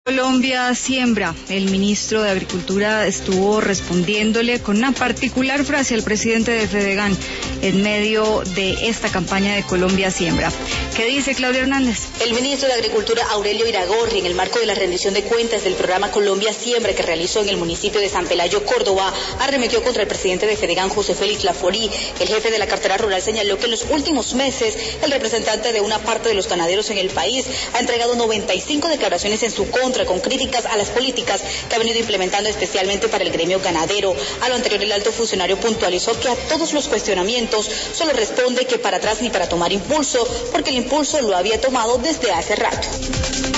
Colombia siembra. El ministro de Agricultura estuvo respondiéndole con una particular frase al presidente de Fedegan en medio de esta campaña de Colombia siembra. ¿Qué dice Claudia Hernández? El ministro de Agricultura, Aurelio Iragorri, en el marco de la rendición de cuentas del programa Colombia Siembra que realizó en el municipio de San Pelayo, Córdoba, arremetió contra el presidente de Fedegan, José Félix Laforí. El jefe de la cartera rural señaló que en los últimos meses el representante de una parte de los ganaderos en el país ha entregado 95 declaraciones en su contra, con críticas a las políticas que ha venido implementando especialmente para el gremio ganadero. A lo anterior, el alto funcionario puntualizó que a todos los cuestionamientos solo responde que para atrás ni para tomar impulso, porque el impulso lo había tomado desde hace rato.